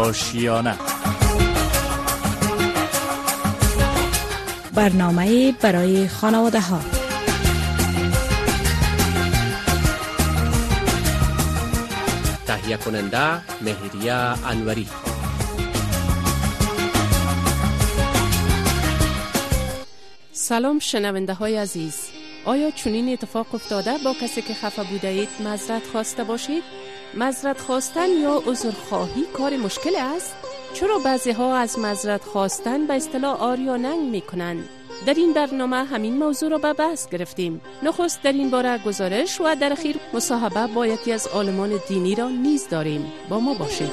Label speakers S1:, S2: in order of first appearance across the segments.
S1: آشیانه.
S2: برنامه برای خانواده ها.
S3: تهیه کننده مهریه انوری.
S4: سلام شنونده های عزیز. آیا چنین اتفاق افتاده با کسی که خفه بوده اید معذرت خواسته باشید؟ معذرت خواستن یا عذرخواهی کار مشکل است؟ چرا بعضی ها از معذرت خواستن به اصطلاح آر یا ننگ می کنند؟ در این برنامه همین موضوع را به بحث گرفتیم. نخست در این باره گزارش و در اخیر مصاحبه با یکی از عالمان دینی را نیز داریم. با ما باشید.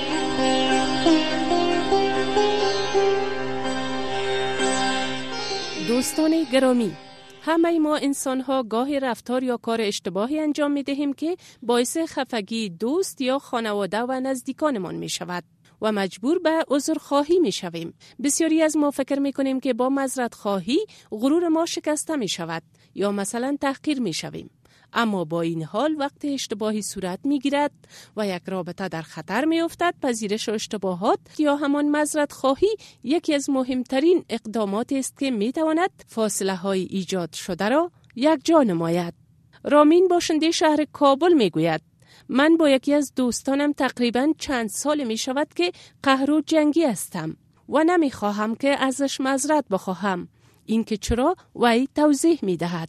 S4: دوستان گرامی، همه ما انسان ها گاهی رفتار یا کار اشتباهی انجام می دهیم که باعث خفگی دوست یا خانواده و نزدیکانمان می شود و مجبور به عذرخواهی می شویم. بسیاری از ما فکر می کنیم که با معذرت خواهی غرور ما شکسته می شود یا مثلا تحقیر می شویم. اما با این حال وقت اشتباهی صورت می گیرد و یک رابطه در خطر می افتد، پذیرش اشتباهات یا همان معذرت خواهی یکی از مهمترین اقدامات است که می تواند فاصله های ایجاد شده را یک جا نماید. رامین باشنده شهر کابل می گوید من با یکی از دوستانم تقریباً چند سال می شود که قهر و جنگی هستم و نمی خواهم که ازش معذرت بخواهم. این که چرا وی توضیح می دهد.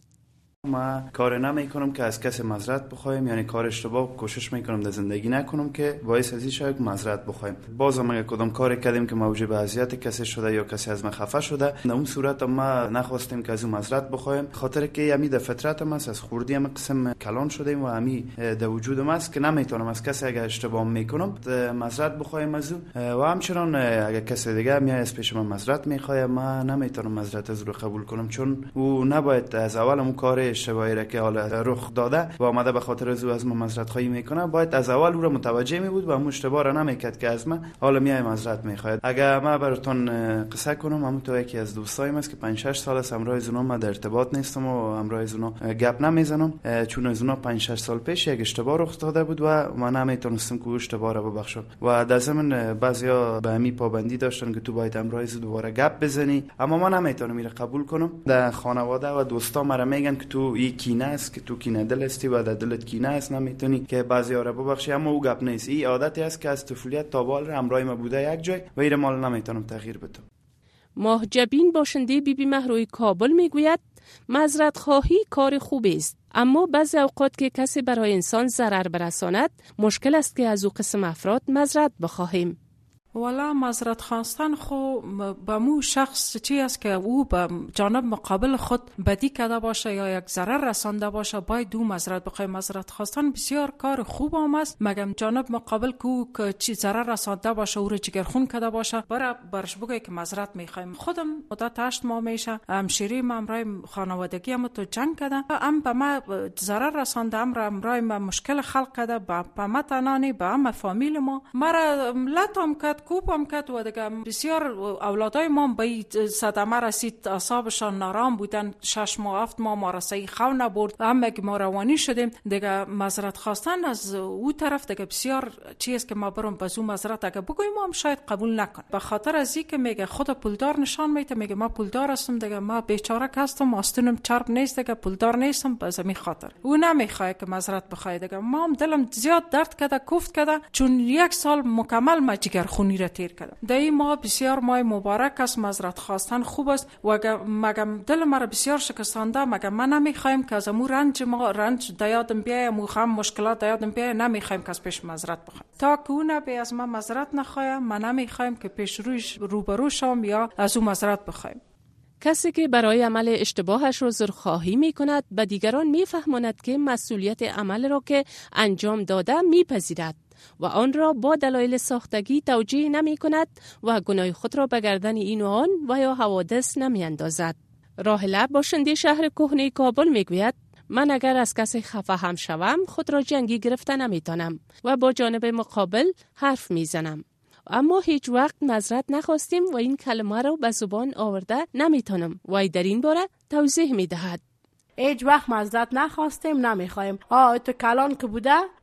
S5: ما کار نمی کنم که از کسی معذرت بخوایم، یعنی کار اشتباه کوشش می کنم در زندگی نکنم که باعث از این شاید معذرت بخوایم. باز هم اگه کدام کاری کردیم که موجب اذیت کسی شده یا کسی از ما خفه شده، در اون صورت ما نخواستیم که از اون معذرت بخوایم، خاطر که همین در فطرت ما از خوردی هم قسم کلان شدیم و همین در وجود ما است که نمیتونم از کسی اگه اشتباه میکنم معذرت بخوایم از اون. و همچنان اگه کسی دیگه میاد از پیش من معذرت میخواد، ما نمیتونم معذرت از رو قبول کنم، چون او نباید از اول اون کار اشتباهی را که حالا رخ داده و آمده به خاطر از ما معذرت خواهی میکنه، باید از اول او را متوجه می بود و اون اشتباه را نمیکرد که از ما حالا میای معذرت میخواد. اگه ما براتون قصه کنم، همون تو یکی از دوستایم است که 5-6 سال است همراه از اونها ما در ارتباط نیستم و همراه از اونها گپ نمیزنم، چون از اونها 5-6 سال پیش یک اشتباه رخ داده بود و ما نمیتونستم که اشتباه را ببخشم و در ضمن بعضیا به همین پابندی داشتن که تو باید همراه از دوباره گپ بزنی، اما ما نمیتونم میره قبول کنم. در خانواده و دوستا مرا میگن که تو این کینه است، که تو کینه دل هستی و در دلت کینه است، نمیتونی که بعضیا را ببخشی. اما او گپ نیست، این عادتی است که از طفولیت تا به حال همراه ما بوده یک جای و این مال نمیتونم تغییر بدم.
S4: ماه جبین باشنده بیبی مهروی کابل میگوید معذرت خواهی کار خوبی است، اما بعضی اوقات که کسی برای انسان ضرر برساند مشکل است که از او قسم افراد معذرت بخواهیم.
S6: والا معذرت خواستن خو به مو شخص چی است که او به جانب مقابل خود بدی کرده باشه یا یک ضرر رسانده باشه باید او معذرت بخواه. معذرت خواستن بسیار کار خوب هم است، مگم جانب مقابل که او چی ضرر رسانده باشه او را جگرخون کرده باشه برش بگوی که معذرت میخوایم. خودم مدت 8 ماه میشه همشیری ما امرای خانوادگی هم تو جنگ کرده، ام به ما ضرر رسانده، امرای ما مشکل خلق کرده، به ما تنانی به هم فامیل ما مرا لطم کرد، کوپم کرد و دیگه بسیار اولادای ما به صدمه رسید، اعصابشان نارام بودن. 6 ماه 7 ماه ما را صحیح خو نبرد، هم که ما روانی شدیم. دیگه معذرت خواستن از او طرف دیگه بسیار چیز که ما برم باز اون معذرت اگه بگویم ما هم شاید قبول نکن، به خاطر از اینکه میگه خود پولدار نشان میده، میگه ما پولدار هستم، دیگه ما بیچاره هستم، آستینم چرب نیست، دیگه پولدار نیستم، باز می خاطر او نمیخواد که معذرت بخواد. دیگه ما هم دلم زیاد درد کرده، کوفت کرده، چون 1 سال مکمل ما جگرخونی را تیر کردم. در این ماه بسیار ماه مبارک است، معذرت خواستن خوب است و مگم دل مرا بسیار شکستانده، مگم من نمیخوایم که از امو رنج دیادم بیای، امو خم مشکلات دیادم بیای، نمیخوایم که از پیش معذرت بخوایم. تا که اون به از من معذرت نخواه، من نمیخوایم که پیش روبرو شم یا از او معذرت بخوایم.
S4: کسی که برای عمل اشتباهش عذرخواهی می کند به دیگران می فهماند که مسئولیت عمل را که انجام داده می پذیرد و آن را با دلایل ساختگی توجیه نمی کند و گناه خود را به گردن این و آن و یا حوادث نمی اندازد. راهله باشنده شهر کهنه کابل می گوید من اگر از کسی خفه هم شوم خود را جنگی گرفته نمی تانم و با جانب مقابل حرف می زنم. اما هیچ وقت معذرت نخواستیم و این کلمه را به زبان آورده نمیتونم. وای در این باره توضیح میدهد.
S7: هیچ وقت معذرت نخواستیم، نمیخوایم. تو کلان که بوده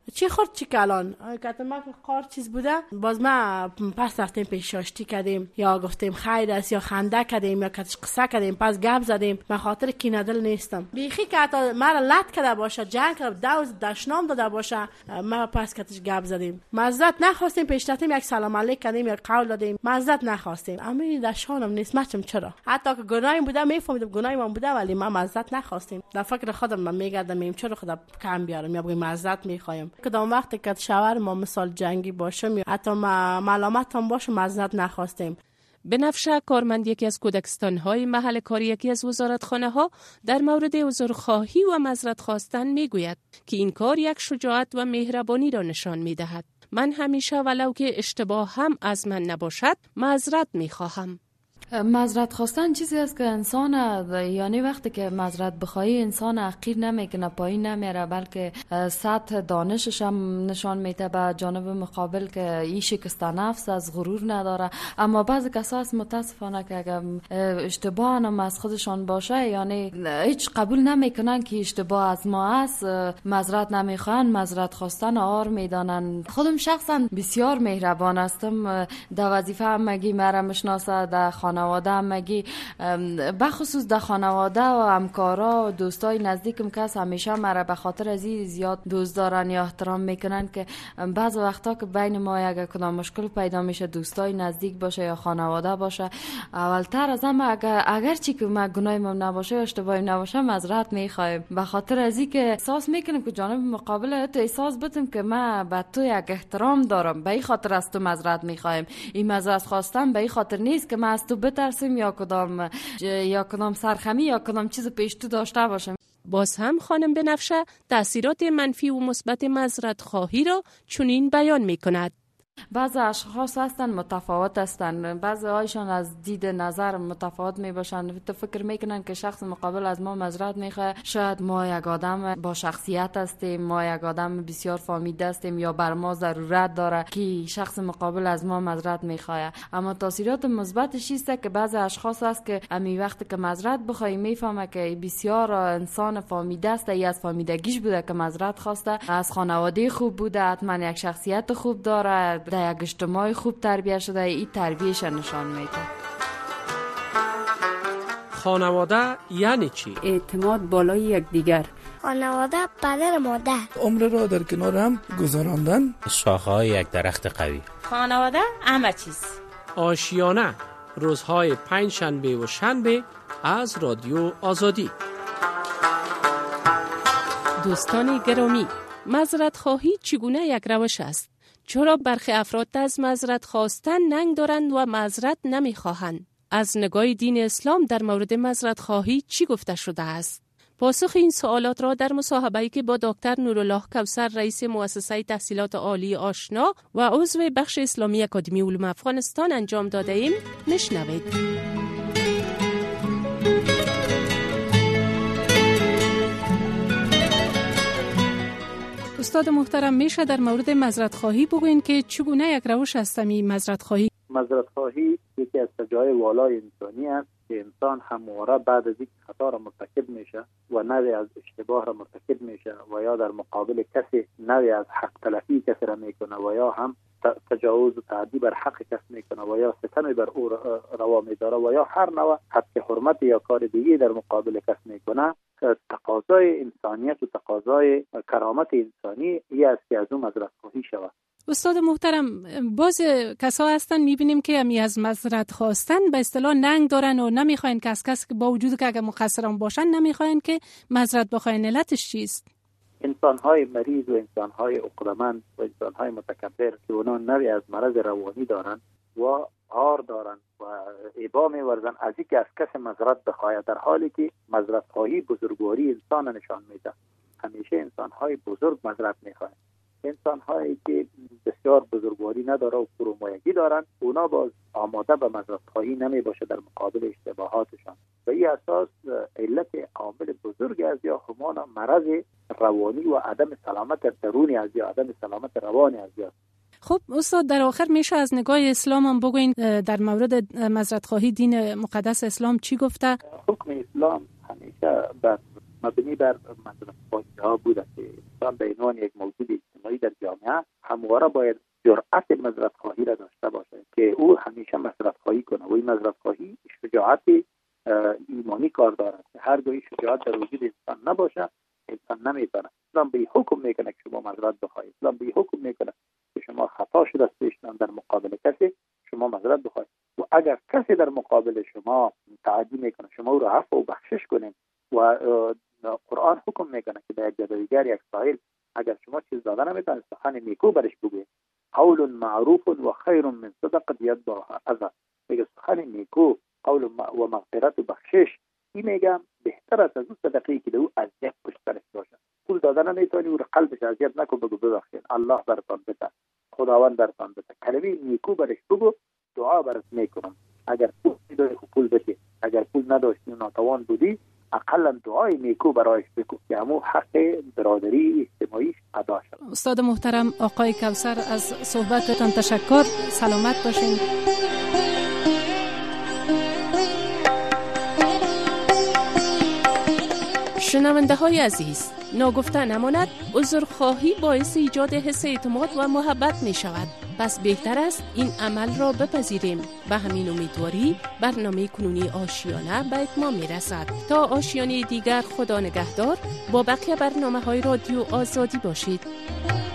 S1: چی خورد چی کلان کتن ما که قار چیز بوده باز ما پس رفتیم پیش آشتی کردیم یا گفتیم خیر است یا خنده کردیم یا کتش قصه کردیم پس گپ زدیم. من خاطر کینه دل نیستم بیخی که حتی مرا لط کرده باشه جنگ کرده دوز دشنام داده باشه ما پس کتش گپ زدیم. معذرت نخواستیم پیش رفتیم یک سلام علیک کردیم یا قول دادیم معذرت نخواستیم. اما این دشانم نیست مچم چرا حتی که گناهی بوده میفهمیدم گناهی من بوده ولی ما معذرت نخواستیم. در فکر خودم من میگردم چرا خدا کم بیارم یا بگم معذرت میخوایم. کدام وقتی که شوهر ما مثال جنگی باشه حتی ملامت هم باشه معذرت نخواستیم.
S4: بنفشه کارمند یکی از کودکستان‌های محل کاری یکی از وزارتخانه‌ها در مورد عذرخواهی و معذرت خواستن میگوید که این کار یک شجاعت و مهربانی را نشان میدهد. من همیشه ولو که اشتباه هم از من نباشد معذرت میخواهم.
S7: معذرت خواستن چیزی است که انسان یعنی وقتی که معذرت بخوای انسان حقیر نمیکنه پایین نمیره بلکه سطح دانشش هم نشان میده به جانب مقابل که این شکست نفس از غرور نداره. اما بعضی کسا متاسفانه که اگر اشتباه هم از خودشان باشه یعنی هیچ قبول نمیکنن که اشتباه از ما است معذرت نمیخوان معذرت خواستن آر میدانن. خودم شخصا بسیار مهربان هستم در وظیفه هم مگی مرا میشناسه در خانواده مگی بخصوص در خانواده و همکارا و دوستای نزدیکم کس همیشه مرا به خاطر از این زیاد دوست دارن یا احترام میکنن که بعض وقتا که بین ما اگه کدام مشکل پیدا میشه دوستای نزدیک باشه یا خانواده باشه اولتر از همه اگر چی که ما گناهیم نباشه یا اشتباهی نباشه معذرت میخوایم به خاطر از این که احساس میکنیم که جانب مقابل تو احساس بدیم که ما به تو یک احترام دارم به این خاطر از تو معذرت میخوایم. این معذرت خواستن به این خاطر نیست که ما از تو بترسیم یا کدام سرخمی یا کدام چیز پیش تو داشته باشیم.
S4: باز هم خانم بنفشه تأثیرات منفی و مثبت معذرت خواهی را چنین بیان میکند.
S7: بعض اشخاص هستن متفاوت هستن بعضی هایشان از دید نظر متفاوت می باشن فکر میکنن که شخص مقابل از ما معذرت میخواد شاید ما یک آدم با شخصیت هستیم ما یک آدم بسیار فهمیده هستیم یا بر ما ضرورت داره که شخص مقابل از ما معذرت میخواد. اما تاثیرات مثبتش است که بعضی اشخاص هست که امی وقتی که معذرت بخوای میفهمه که بسیار انسان فهمیده است یا از فهمیدگیش بوده که معذرت خواسته از خانواده خوب بوده حتما یک شخصیت خوب داره در یک اجتماع خوب تربیت شده این تربیتش نشان میده.
S3: خانواده یعنی چی؟
S8: اعتماد بالای یکدیگر.
S9: خانواده پدر مادر.
S10: عمر را در کنار هم گذراندن.
S11: شاخه‌های یک درخت قوی.
S2: خانواده همه چیز.
S3: آشیانه روزهای پنجشنبه و شنبه از رادیو آزادی.
S4: دوستان گرامی معذرت خواهی چگونه یک روش است؟ چرا برخی افراد از معذرت خواستن ننگ دارند و معذرت نمیخواهند؟ از نگاه دین اسلام در مورد معذرت خواهی چی گفته شده است؟ پاسخ این سوالات را در مصاحبه‌ای که با دکتر نورالله کوثر رئیس مؤسسه تحصیلات عالی آشنا و عضو بخش اسلامی اکادمی علوم افغانستان انجام داده ایم میشنوید. استاد محترم میشه در مورد معذرت خواهی بگوین که چگونه یک روش است این معذرت خواهی؟
S12: معذرت خواهی یکی از سجای والای انسانی است که انسان همواره بعد از اینکه خطا را مرتکب میشه و نوعی از اشتباه را مرتکب میشه و یا در مقابل کسی نوعی از حق تلفی کسی را میکنه و یا هم تجاوز و تعدی بر حق کس میکنه و یا ستم بر او روا میداره و یا هر نوع حق حرمت یا کار دیگه در مقابل کس میکنه تقاضای انسانیت و تقاضای کرامت انسانی ای است که از اون معذرت خواهی شود.
S4: استاد محترم باز کسا هستن میبینیم که همی از معذرت خواستن به اصطلاح ننگ دارن و نمیخواین که از کسی که با وجود که اگه مقصران باشن نمیخواین که معذرت بخواین. علتش چیست؟
S12: انسان‌های مریض و انسان‌های عقلمند و انسان‌های متکبر که اونا نوعی از مرض روانی دارن و عار دارن و ابا می‌ورزن از اینکه از کسی معذرت بخواهد، در حالی که معذرت خواهی بزرگواری انسان نشان میده. همیشه انسان‌های بزرگ معذرت می‌خواهند. انسان‌هایی که بسیار بزرگواری نداره و فرومایگی دارن اونا باز آماده به معذرت خواهی نمی‌باشه در مقابل اشتباهاتشان. به این اساس علت عامل بزرگ از یا همان مرض روانی و عدم سلامت درونی از یا عدم سلامت روانی از یا.
S4: خب استاد در آخر میشه از نگاه اسلام هم بگوین در مورد معذرت خواهی دین مقدس اسلام چی گفته؟
S12: حکم اسلام همیشه مبنی بر معذرت خواهی ها بوده که انسان به عنوان یک موجود اجتماعی در جامعه همواره باید جرأت معذرت خواهی را داشته باشه که او همیشه معذرت خواهی کنه و این معذرت خواهی شجاعت ایمانی کار دارد که هرگاه شجاعت در وجود انسان نباشه انسان نمیتونه. اسلام به حکم میکنه که شما معذرت بخواهید. اسلام به حکم میکنه که شما خطا شده است پیشتان در مقابل کسی شما معذرت بخواهید و اگر کسی در مقابل شما تعدی میکنه شما او را عفو و بخشش کنید و قرآن حکم میکنه که به یک جدایگر یک سائل اگر شما چیز داده نمیتونید سخن نیکو برش بگوید. قول معروف و خیر من صدقه یتبعها اذى. میگه سخن نیکو قول و مغفرت و بخشش این میگم بهتر است از اون صدقه‌ای که او اذیت پشتش باشه. پول دادن نمیتونی او قلبش اذیت نکن بگو ببخشید الله برتان بده خداوند برتان بده کلمه نیکو برش بگو دعا برات میکنم. اگر پول داری پول بده اگر پول نداشتی ناتوان بودی اقلا دعای نیکو برایش بکن که همو حق برادری اجتماعیش ادا شد.
S6: استاد محترم آقای کوثر از صحبتتان تشکر. سلامت باشین.
S4: شنونده های عزیز، ناگفته نماند عذرخواهی باعث ایجاد حس اعتماد و محبت می شود. پس بهتر است این عمل را بپذیریم. به همین امیدواری برنامه کنونی آشیانه به اتمام می رسد. تا آشیانه دیگر خدا نگهدار. با بقیه برنامه های رادیو آزادی باشید.